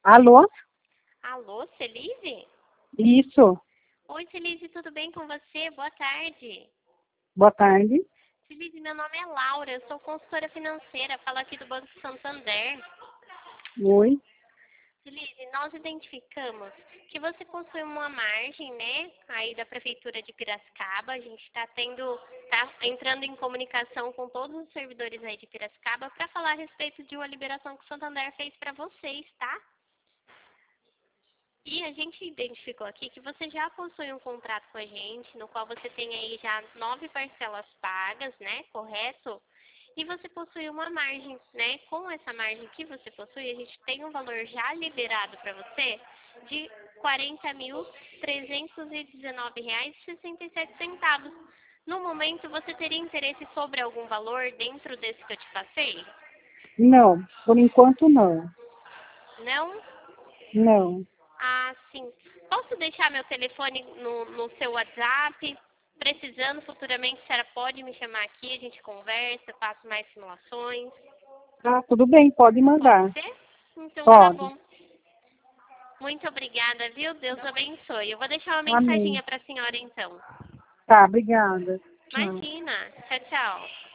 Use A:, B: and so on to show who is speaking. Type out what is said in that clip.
A: Alô?
B: Alô, Celise?
A: Isso.
B: Oi, Celise, tudo bem com você? Boa tarde.
A: Boa tarde.
B: Celise, meu nome é Laura, eu sou consultora financeira, falo aqui do Banco Santander.
A: Oi.
B: Celise, nós identificamos que você possui uma margem, né, aí da Prefeitura de Piracicaba. A gente está entrando em comunicação com todos os servidores aí de Piracicaba para falar a respeito de uma liberação que o Santander fez para vocês, tá? E a gente identificou aqui que você já possui um contrato com a gente, no qual você tem aí já 9 parcelas pagas, né? Correto? E você possui uma margem, né? Com essa margem que você possui, a gente tem um valor já liberado para você de R$ 40.319,67. No momento, você teria interesse sobre algum valor dentro desse que eu te passei?
A: Não, por enquanto não.
B: Não?
A: Não.
B: Ah, sim. Posso deixar meu telefone no seu WhatsApp? Precisando futuramente, a senhora pode me chamar aqui, a gente conversa, eu faço mais simulações.
A: Ah, tudo bem, pode
B: Pode
A: mandar.
B: ser? Então tá
A: Pode.
B: bom. Muito obrigada, viu? Deus abençoe. Eu vou deixar uma
A: Amém.
B: mensaginha para a senhora então.
A: Tá, obrigada. Tchau.
B: Imagina. Tchau, tchau.